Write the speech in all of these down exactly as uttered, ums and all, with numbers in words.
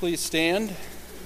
Please stand.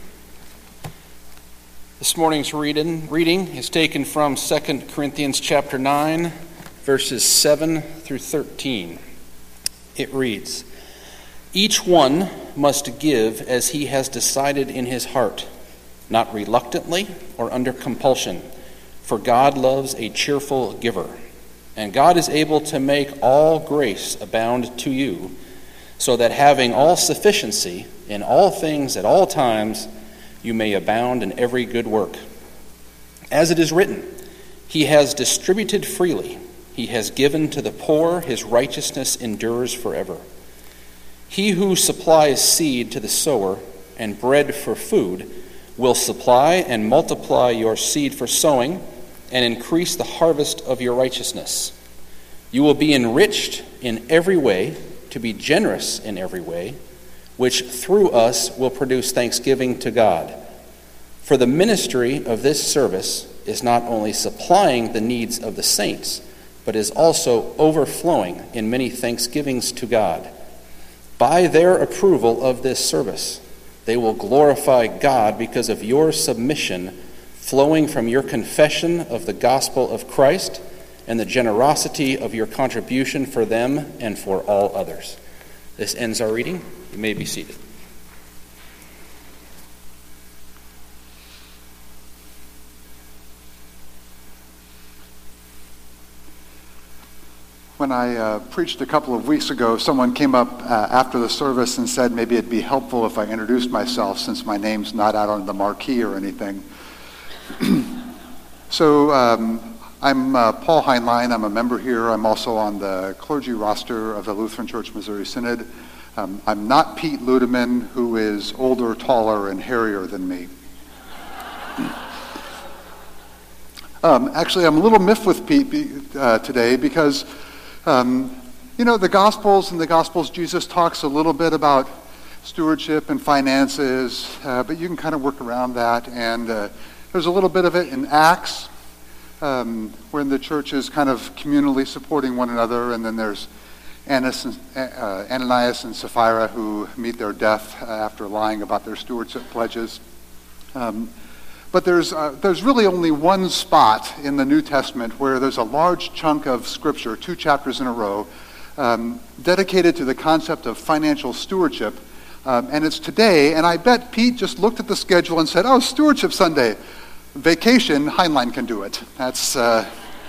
This morning's reading, reading is taken from Second Corinthians chapter nine, verses seven through thirteen. It reads, "Each one must give as he has decided in his heart, not reluctantly or under compulsion, for God loves a cheerful giver. And God is able to make all grace abound to you, so that having all sufficiency in all things at all times, you may abound in every good work. As it is written, He has distributed freely, He has given to the poor, His righteousness endures forever. He who supplies seed to the sower and bread for food will supply and multiply your seed for sowing and increase the harvest of your righteousness. You will be enriched in every way, to be generous in every way, which through us will produce thanksgiving to God. For the ministry of this service is not only supplying the needs of the saints, but is also overflowing in many thanksgivings to God. By their approval of this service, they will glorify God because of your submission flowing from your confession of the gospel of Christ and the generosity of your contribution for them and for all others." This ends our reading. You may be seated. When I uh, preached a couple of weeks ago, someone came up uh, after the service and said maybe it'd be helpful if I introduced myself since my name's not out on the marquee or anything. so um, I'm uh, Paul Heinlein. I'm a member here. I'm also on the clergy roster of the Lutheran Church Missouri Synod. Um, I'm not Pete Ludeman, who is older, taller, and hairier than me. um, actually, I'm a little miffed with Pete be, uh, today because, um, you know, the Gospels and the Gospels, Jesus talks a little bit about stewardship and finances, uh, but you can kind of work around that. And uh, there's a little bit of it in Acts, um, when the church is kind of communally supporting one another, and then there's Annas and, uh, Ananias and Sapphira who meet their death after lying about their stewardship pledges. Um, but there's uh, there's really only one spot in the New Testament where there's a large chunk of Scripture, two chapters in a row, um, dedicated to the concept of financial stewardship. Um, and it's today, and I bet Pete just looked at the schedule and said, "Oh, Stewardship Sunday. Vacation, Heinlein can do it." That's... Uh,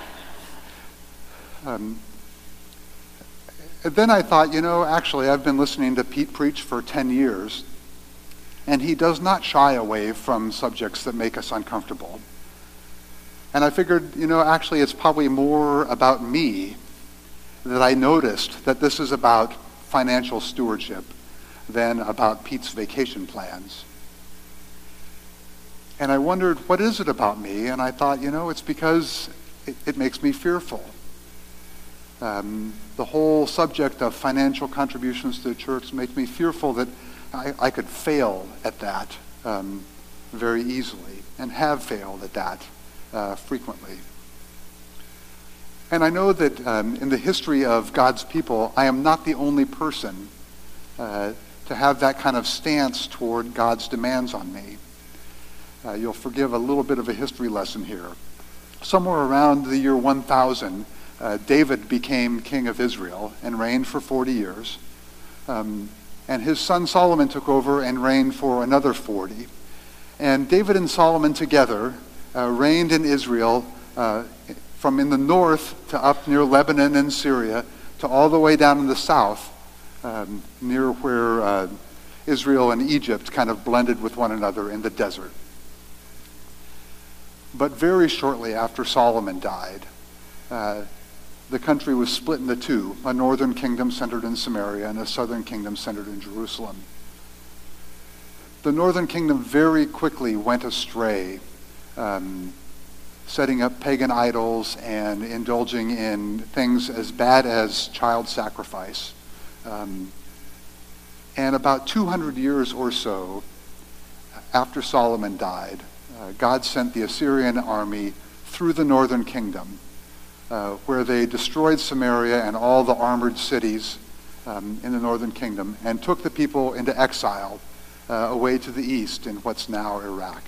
um, And then I thought, you know, actually, I've been listening to Pete preach for ten years, and he does not shy away from subjects that make us uncomfortable. And I figured, you know, actually, it's probably more about me that I noticed that this is about financial stewardship than about Pete's vacation plans. And I wondered, what is it about me? And I thought, you know, it's because it, it makes me fearful. Um, the whole subject of financial contributions to the church makes me fearful that I, I could fail at that um, very easily, and have failed at that uh, frequently. And I know that um, in the history of God's people, I am not the only person uh, to have that kind of stance toward God's demands on me. Uh, you'll forgive a little bit of a history lesson here. Somewhere around the year one thousand, Uh, David became king of Israel and reigned for forty years. Um, and his son Solomon took over and reigned for another forty. And David and Solomon together uh, reigned in Israel uh, from in the north to up near Lebanon and Syria to all the way down in the south, um, near where uh, Israel and Egypt kind of blended with one another in the desert. But very shortly after Solomon died, uh, the country was split into two, a northern kingdom centered in Samaria and a southern kingdom centered in Jerusalem. The northern kingdom very quickly went astray, um, setting up pagan idols and indulging in things as bad as child sacrifice. Um, and about two hundred years or so after Solomon died, uh, God sent the Assyrian army through the northern kingdom, Uh, where they destroyed Samaria and all the armored cities um, in the northern kingdom and took the people into exile uh, away to the east in what's now Iraq.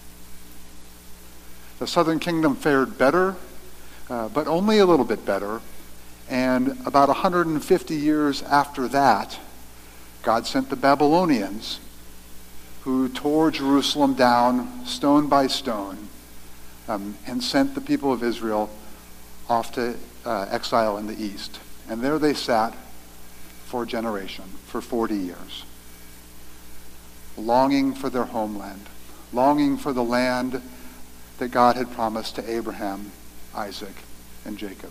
The southern kingdom fared better, uh, but only a little bit better. And about one hundred fifty years after that, God sent the Babylonians, who tore Jerusalem down stone by stone, um, and sent the people of Israel off to uh, exile in the east. And there they sat for a generation, for forty years, longing for their homeland, longing for the land that God had promised to Abraham, Isaac, and Jacob.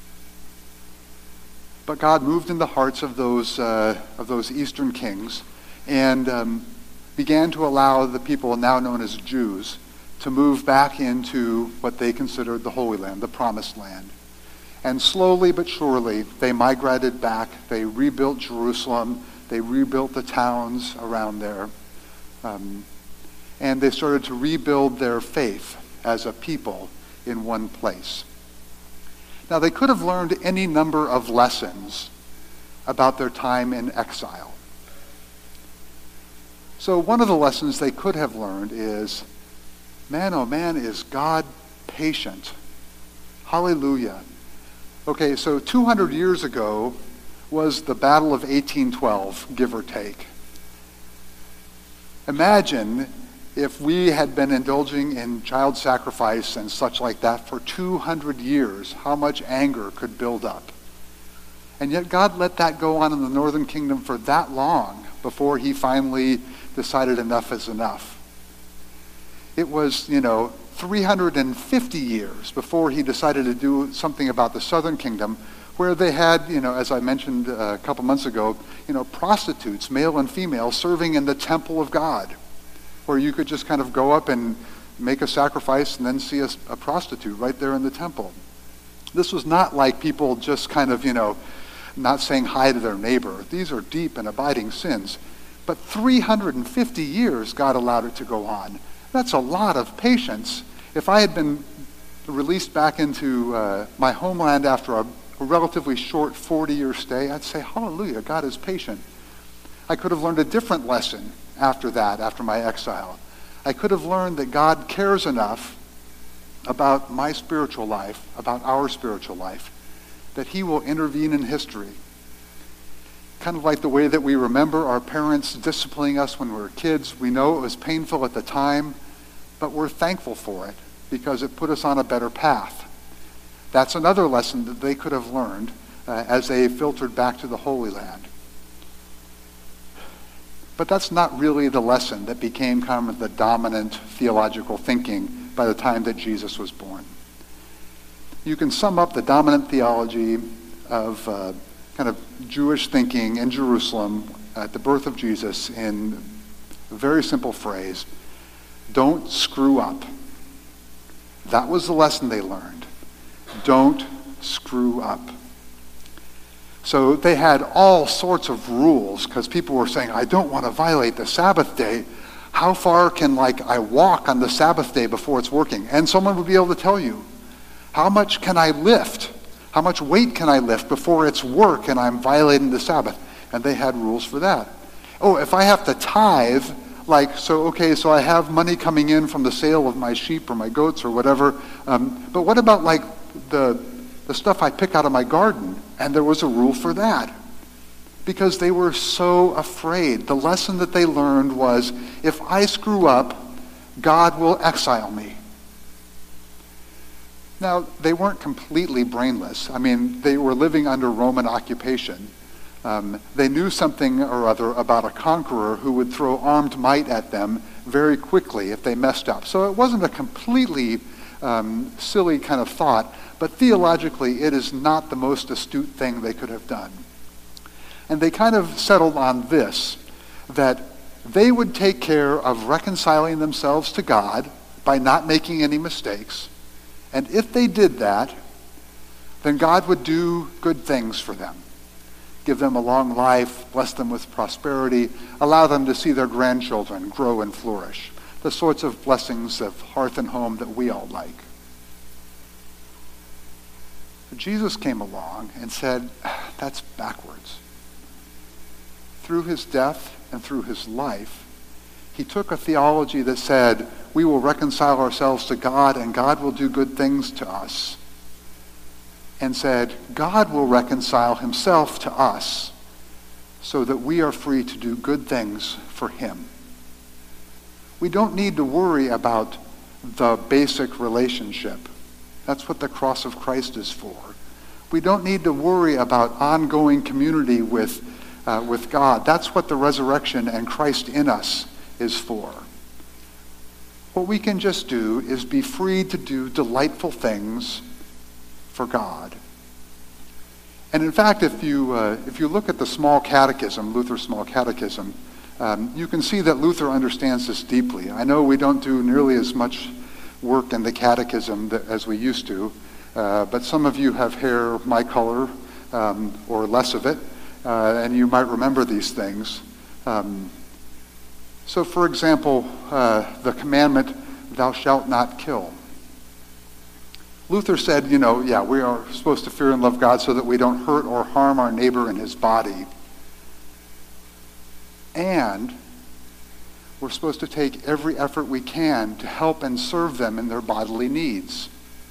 But God moved in the hearts of those uh, of those eastern kings and um, began to allow the people now known as Jews to move back into what they considered the Holy Land, the Promised Land. And slowly but surely, they migrated back. They rebuilt Jerusalem. They rebuilt the towns around there. Um, and they started to rebuild their faith as a people in one place. Now, they could have learned any number of lessons about their time in exile. So one of the lessons they could have learned is, man, oh man, is God patient. Hallelujah. Okay, so two hundred years ago was the Battle of eighteen twelve, give or take. Imagine if we had been indulging in child sacrifice and such like that for two hundred years, how much anger could build up. And yet God let that go on in the northern kingdom for that long before he finally decided enough is enough. It was, you know, three hundred fifty years before he decided to do something about the southern kingdom, where they had, you know, as I mentioned a couple months ago, you know, prostitutes, male and female, serving in the temple of God, where you could just kind of go up and make a sacrifice and then see a, a prostitute right there in the temple. This was not like people just kind of, you know, not saying hi to their neighbor. These are deep and abiding sins. But three hundred fifty years God allowed it to go on. That's a lot of patience. If I had been released back into uh, my homeland after a, a relatively short forty-year stay, I'd say, hallelujah, God is patient. I could have learned a different lesson after that, after my exile. I could have learned that God cares enough about my spiritual life, about our spiritual life, that he will intervene in history. Kind of like the way that we remember our parents disciplining us when we were kids. We know it was painful at the time, but we're thankful for it because it put us on a better path. That's another lesson that they could have learned uh, as they filtered back to the Holy Land. But that's not really the lesson that became kind of the dominant theological thinking by the time that Jesus was born. You can sum up the dominant theology of uh, kind of Jewish thinking in Jerusalem at the birth of Jesus in a very simple phrase: don't screw up. That was the lesson they learned. Don't screw up. So they had all sorts of rules because people were saying, I don't want to violate the Sabbath day. How far can like I walk on the Sabbath day before it's working? And someone would be able to tell you, how much can I lift? How much weight can I lift before it's work and I'm violating the Sabbath? And they had rules for that. Oh, if I have to tithe, like, so, okay, so I have money coming in from the sale of my sheep or my goats or whatever. Um, but what about like the the stuff I pick out of my garden? And there was a rule for that because they were so afraid. The lesson that they learned was, if I screw up, God will exile me. Now, they weren't completely brainless. I mean, they were living under Roman occupation. Um, they knew something or other about a conqueror who would throw armed might at them very quickly if they messed up. So it wasn't a completely um, silly kind of thought, but theologically it is not the most astute thing they could have done. And they kind of settled on this, that they would take care of reconciling themselves to God by not making any mistakes. And if they did that, then God would do good things for them. Give them a long life, bless them with prosperity, allow them to see their grandchildren grow and flourish. The sorts of blessings of hearth and home that we all like. But Jesus came along and said, that's backwards. Through his death and through his life, He took a theology that said, we will reconcile ourselves to God and God will do good things to us, and said, God will reconcile himself to us so that we are free to do good things for him. We don't need to worry about the basic relationship. That's what the cross of Christ is for. We don't need to worry about ongoing community with, uh, with God. That's what the resurrection and Christ in us is for. What we can just do is be free to do delightful things for God. And in fact, if you uh, if you look at the Small Catechism, Luther's Small Catechism, um, you can see that Luther understands this deeply. I know we don't do nearly as much work in the Catechism that, as we used to, uh, but some of you have hair my color um, or less of it, uh, and you might remember these things. Um, so, for example, uh, the commandment, "Thou shalt not kill." Luther said, you know, yeah, we are supposed to fear and love God so that we don't hurt or harm our neighbor in his body. And we're supposed to take every effort we can to help and serve them in their bodily needs.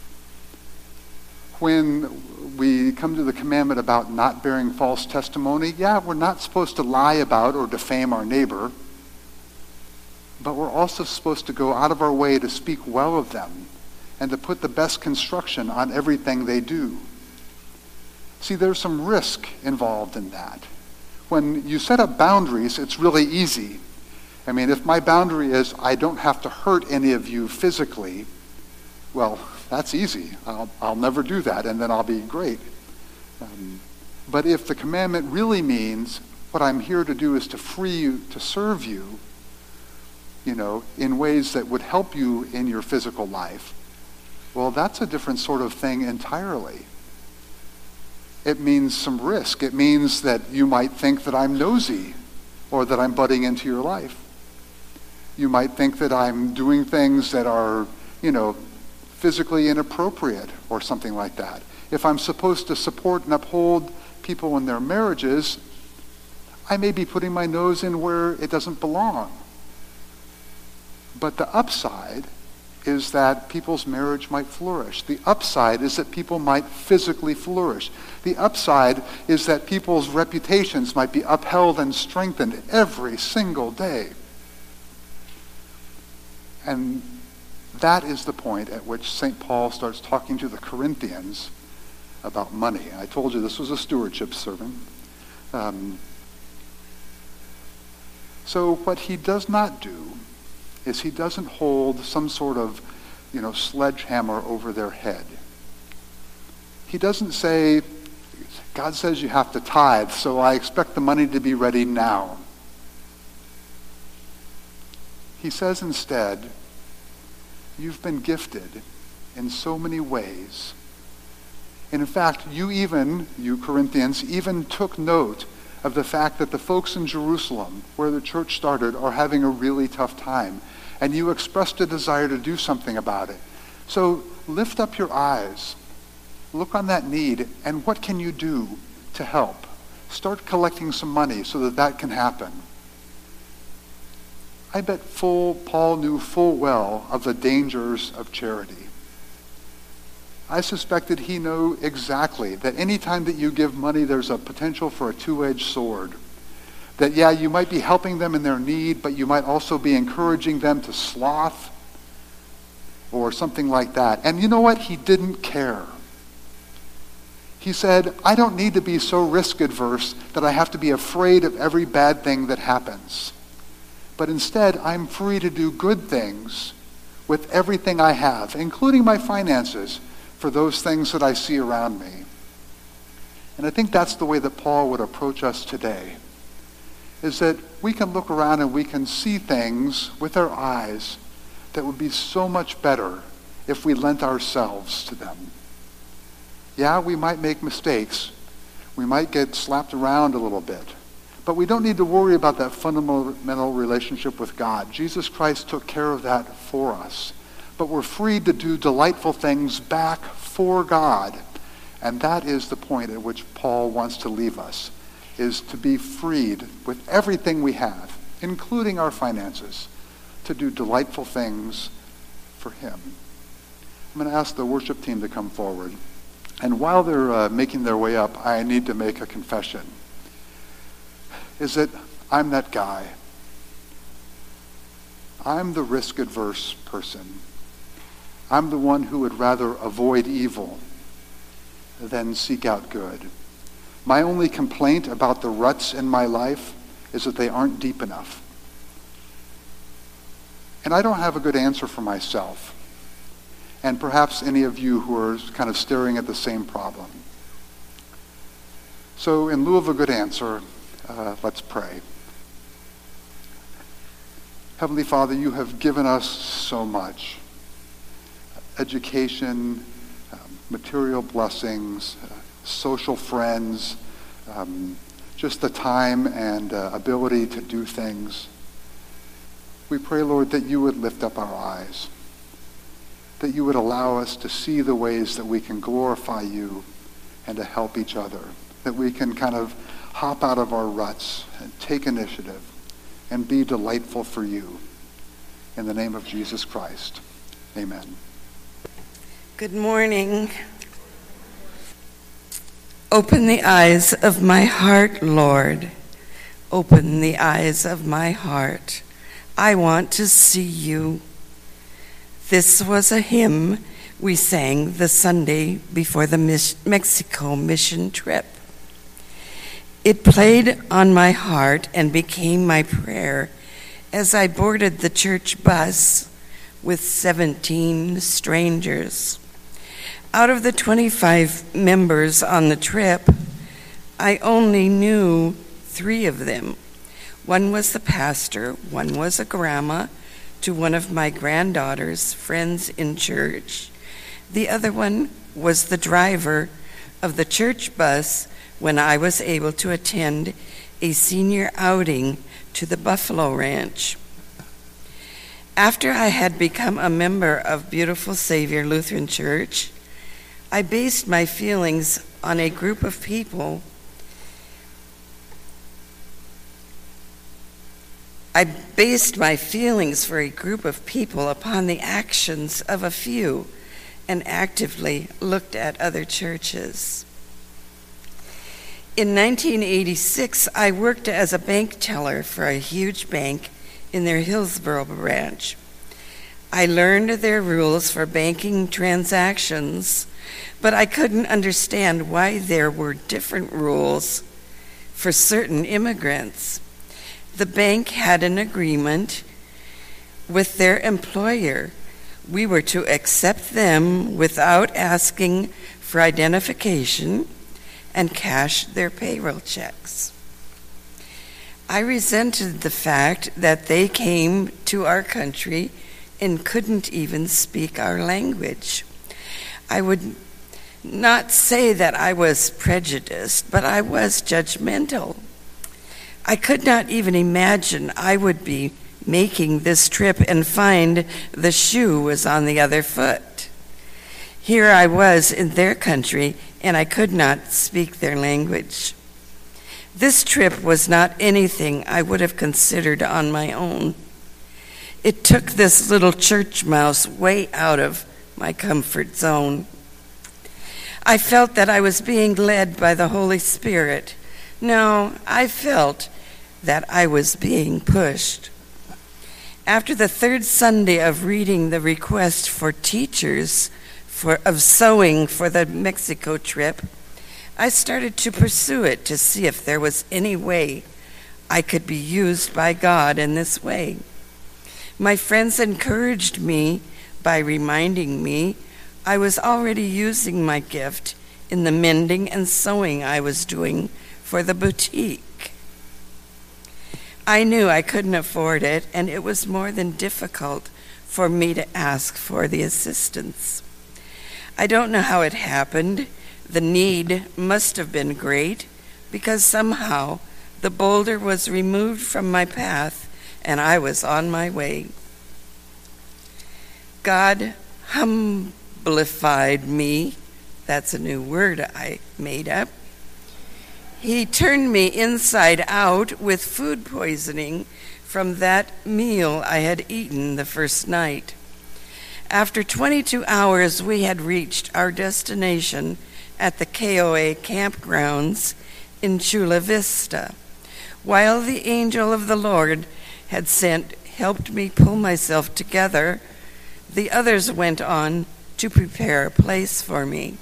When we come to the commandment about not bearing false testimony, yeah, we're not supposed to lie about or defame our neighbor, but we're also supposed to go out of our way to speak well of them and to put the best construction on everything they do. See, there's some risk involved in that. When you set up boundaries, it's really easy. I mean, if my boundary is I don't have to hurt any of you physically, well, that's easy. I'll, I'll never do that, and then I'll be great. Um, but if the commandment really means what I'm here to do is to free you, to serve you, you know, in ways that would help you in your physical life, well, that's a different sort of thing entirely. It means some risk. It means that you might think that I'm nosy or that I'm butting into your life. You might think that I'm doing things that are, you know, physically inappropriate or something like that. If I'm supposed to support and uphold people in their marriages, I may be putting my nose in where it doesn't belong. But the upside is that people's marriage might flourish. The upside is that people might physically flourish. The upside is that people's reputations might be upheld and strengthened every single day. And that is the point at which Saint Paul starts talking to the Corinthians about money. I told you this was a stewardship sermon. Um, so what he does not do is he doesn't hold some sort of, you know, sledgehammer over their head. He doesn't say, God says you have to tithe, so I expect the money to be ready now. He says instead, you've been gifted in so many ways. And in fact, you even, you Corinthians, even took note of the fact that the folks in Jerusalem, where the church started, are having a really tough time. And you expressed a desire to do something about it. So lift up your eyes, look on that need, and what can you do to help? Start collecting some money so that that can happen. I bet full Paul knew full well of the dangers of charity. I suspected he knew exactly that any time that you give money, there's a potential for a two-edged sword. That, yeah, you might be helping them in their need, but you might also be encouraging them to sloth or something like that. And you know what? He didn't care. He said, I don't need to be so risk-adverse that I have to be afraid of every bad thing that happens. But instead, I'm free to do good things with everything I have, including my finances, for those things that I see around me. And I think that's the way that Paul would approach us today, is that we can look around and we can see things with our eyes that would be so much better if we lent ourselves to them. Yeah, we might make mistakes. We might get slapped around a little bit. But we don't need to worry about that fundamental relationship with God. Jesus Christ took care of that for us. But we're free to do delightful things back for God. And that is the point at which Paul wants to leave us, is to be freed with everything we have including our finances, to do delightful things for him. I'm going to ask the worship team to come forward. And while they're uh, making their way up, I need to make a confession. Is that I'm that guy. I'm the risk-averse person. I'm the one who would rather avoid evil than seek out good. My only complaint about the ruts in my life is that they aren't deep enough. And I don't have a good answer for myself. And perhaps any of you who are kind of staring at the same problem. So in lieu of a good answer, uh, let's pray. Heavenly Father, you have given us so much. Education, um, material blessings, uh, social friends, um, just the time and uh, ability to do things. We pray, Lord, that you would lift up our eyes, that you would allow us to see the ways that we can glorify you and to help each other, that we can kind of hop out of our ruts and take initiative and be delightful for you. In the name of Jesus Christ, amen. Good morning. Open the eyes of my heart, Lord. Open the eyes of my heart. I want to see you. This was a hymn we sang the Sunday before the Mexico mission trip. It played on my heart and became my prayer as I boarded the church bus with seventeen strangers. Out of the twenty-five members on the trip, I only knew three of them. One was the pastor, one was a grandma to one of my granddaughter's friends in church. The other one was the driver of the church bus when I was able to attend a senior outing to the Buffalo Ranch. After I had become a member of Beautiful Savior Lutheran Church, I based my feelings on a group of people. I based my feelings for a group of people upon the actions of a few and actively looked at other churches. In nineteen eighty-six, I worked as a bank teller for a huge bank in their Hillsboro branch. I learned their rules for banking transactions, but I couldn't understand why there were different rules for certain immigrants. The bank had an agreement with their employer. We were to accept them without asking for identification and cash their payroll checks. I resented the fact that they came to our country and couldn't even speak our language. I would not say that I was prejudiced, but I was judgmental. I could not even imagine I would be making this trip and find the shoe was on the other foot. Here I was in their country, and I could not speak their language. This trip was not anything I would have considered on my own. It took this little church mouse way out of my comfort zone. I felt that I was being led by the Holy Spirit. No, I felt that I was being pushed. After the third Sunday of reading the request for teachers for, of sewing for the Mexico trip, I started to pursue it to see if there was any way I could be used by God in this way. My friends encouraged me by reminding me I was already using my gift in the mending and sewing I was doing for the boutique. I knew I couldn't afford it, and it was more than difficult for me to ask for the assistance. I don't know how it happened. The need must have been great, because somehow the boulder was removed from my path and I was on my way. God humblified me. That's a new word I made up. He turned me inside out with food poisoning from that meal I had eaten the first night. After twenty-two hours, we had reached our destination at the K O A campgrounds in Chula Vista. While the angel of the Lord had sent helped me pull myself together, the others went on to prepare a place for me.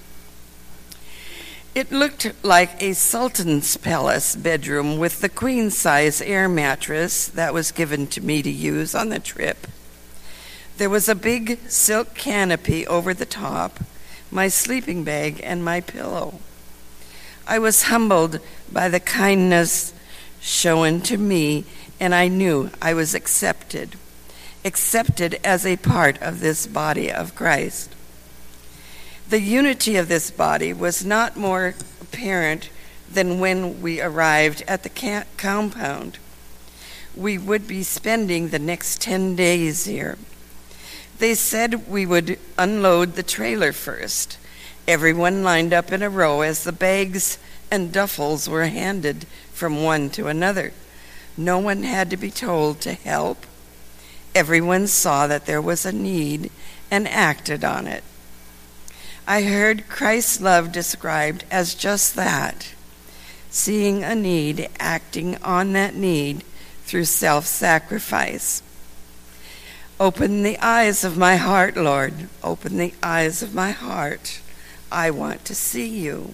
It looked like a sultan's palace bedroom with the queen-size air mattress that was given to me to use on the trip. There was a big silk canopy over the top, my sleeping bag, and my pillow. I was humbled by the kindness shown to me, and I knew I was accepted, accepted as a part of this body of Christ. The unity of this body was not more apparent than when we arrived at the camp compound. We would be spending the next ten days here. They said we would unload the trailer first. Everyone lined up in a row as the bags and duffels were handed from one to another. No one had to be told to help. Everyone saw that there was a need and acted on it. I heard Christ's love described as just that, seeing a need, acting on that need through self-sacrifice. Open the eyes of my heart, Lord. Open the eyes of my heart. I want to see you.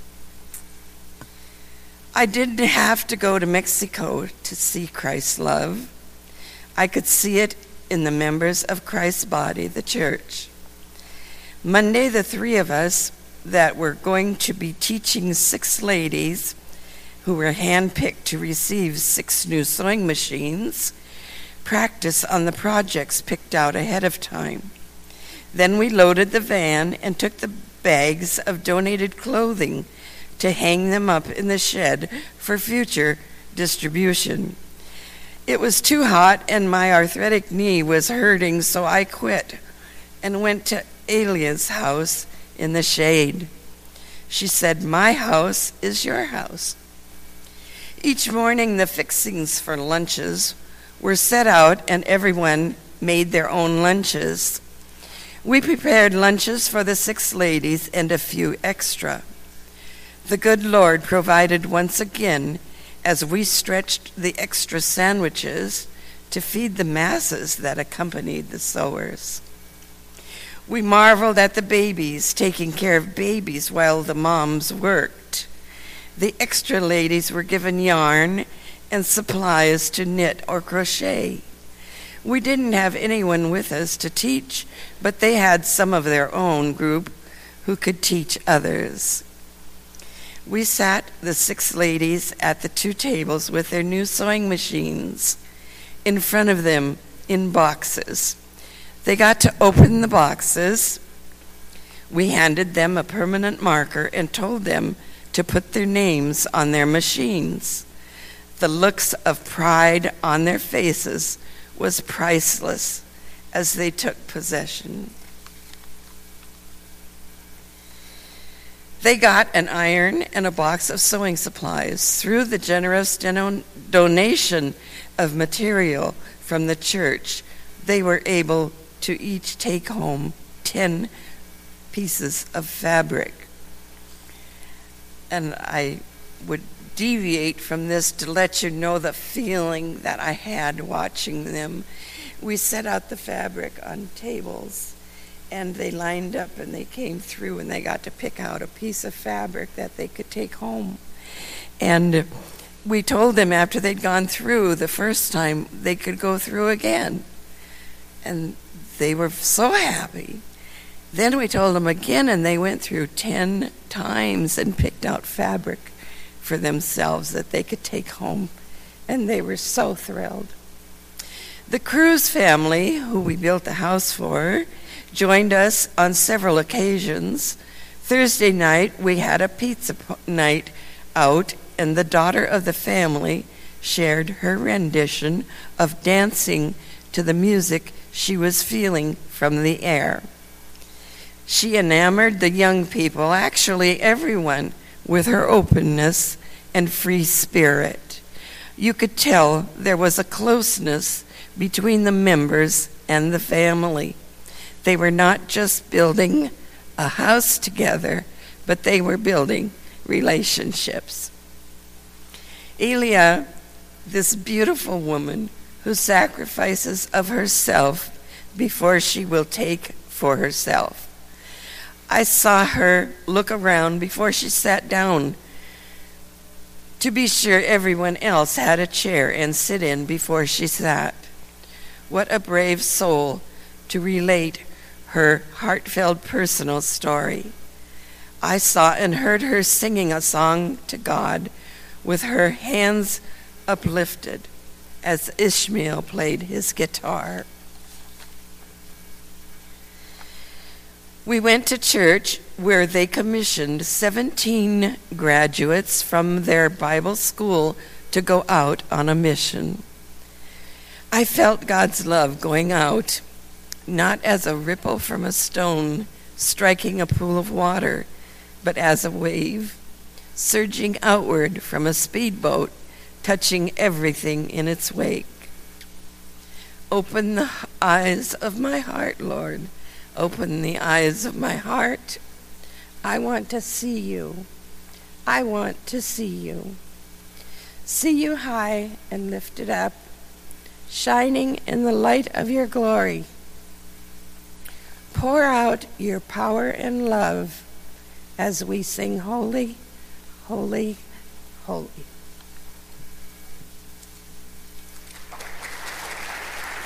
I didn't have to go to Mexico to see Christ's love. I could see it in the members of Christ's body, the church. Monday, the three of us that were going to be teaching six ladies who were handpicked to receive six new sewing machines practice on the projects picked out ahead of time. Then we loaded the van and took the bags of donated clothing to hang them up in the shed for future distribution. It was too hot and my arthritic knee was hurting, so I quit and went to Alia's house in the shade. She said, "My house is your house." Each morning the fixings for lunches were set out and everyone made their own lunches. We prepared lunches for the six ladies and a few extra. The good Lord provided once again as we stretched the extra sandwiches to feed the masses that accompanied the sewers. We marveled at the babies taking care of babies while the moms worked. The extra ladies were given yarn and supplies to knit or crochet. We didn't have anyone with us to teach, but they had some of their own group who could teach others. We sat, the six ladies, at the two tables with their new sewing machines in front of them in boxes. They got to open the boxes. We handed them a permanent marker and told them to put their names on their machines. The looks of pride on their faces was priceless as they took possession. They got an iron and a box of sewing supplies. Through the generous don- donation of material from the church, they were able to each take home ten pieces of fabric. And I would deviate from this to let you know the feeling that I had watching them. We set out the fabric on tables, and they lined up and they came through and they got to pick out a piece of fabric that they could take home. And we told them after they'd gone through the first time, they could go through again. And they were so happy. Then we told them again, and they went through ten times and picked out fabric for themselves that they could take home. And they were so thrilled. The Cruz family, who we built the house for, joined us on several occasions. Thursday night, we had a pizza night out, and the daughter of the family shared her rendition of dancing to the music she was feeling from the air. She enamored the young people, actually everyone, with her openness and free spirit. You could tell there was a closeness between the members and the family. They were not just building a house together, but they were building relationships. Elia, this beautiful woman who sacrifices of herself before she will take for herself. I saw her look around before she sat down to be sure everyone else had a chair and sit in before she sat. What a brave soul to relate her heartfelt personal story. I saw and heard her singing a song to God with her hands uplifted as Ishmael played his guitar. We went to church where they commissioned seventeen graduates from their Bible school to go out on a mission. I felt God's love going out, not as a ripple from a stone striking a pool of water, but as a wave surging outward from a speedboat, touching everything in its wake. Open the eyes of my heart, Lord. Open the eyes of my heart. I want to see you. I want to see you. See you high and lifted up, shining in the light of your glory. Pour out your power and love as we sing holy, holy, holy.